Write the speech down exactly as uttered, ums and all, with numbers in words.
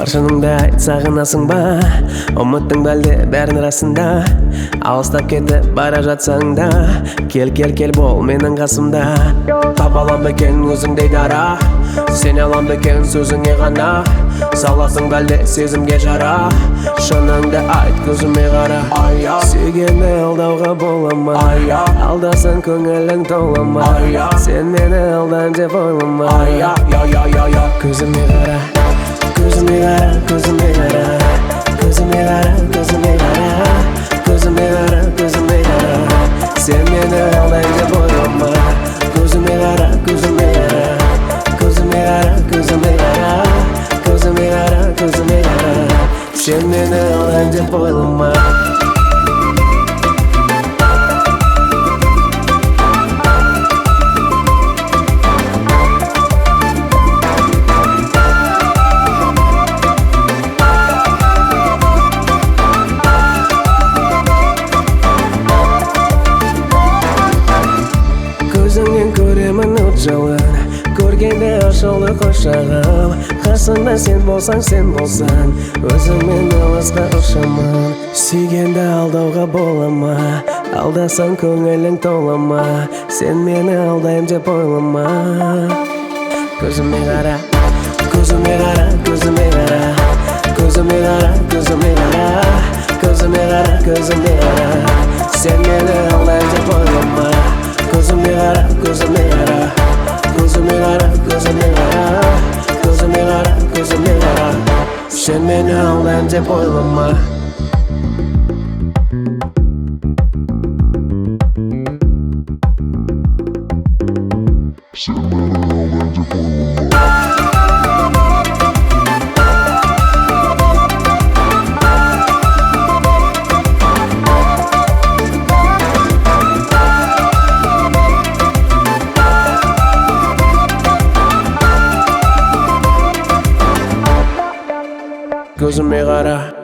бар шыныңды айт, сағынасың ба? Ұмыттың бәлде бәрін расында. Алыстап кетіп бара жатсаң да, кел кел кел бол менің қасымда. Таба алам ба екен өзіңдей дара, сене алам ба екен сөзіңе ғана. Саласың бәлде сезімге жара, шыныңды айт көзіме қара. Сүйгенді алдауға бола ма? Алдасаң көңілің тола ма? Сен мені алдайым деп ойлама. Көзіме қара, көзіме қара, көзіме қара, көзіме қара, көзіме қара, көзіме қара, көзіме қара. Сен мені алдайым деп ойлама. Көзіме қара, көзіме қара, көзіме қара, көзіме қара, көзіме қара, көзіме қара. Сен мені алдайым деп ойлама. Көзіңнен көремін от жалын, көргенде ашылды құшағым. Қасымда сен болсаң, сен болсаң, өзіңмен алысқа ұшамын. Сүйгенді алдауға бола ма? Алдасаң көңілің тола ма? Сен мені алдайым деп ойлама. Көзіме қара, көзіме қара, көзіме қара, көзіме қара, көзіме қара, көзіме қара, көзіме қара. Сен мені алдайым деп ойлама. Көзіме қара, көзіме қара, көзіме қара, көзіме қара, көзіме қара, көзіме қара. Сен мені алдайым деп ойлама. Сен мені алдайым деп ойлама. Көзіме қара.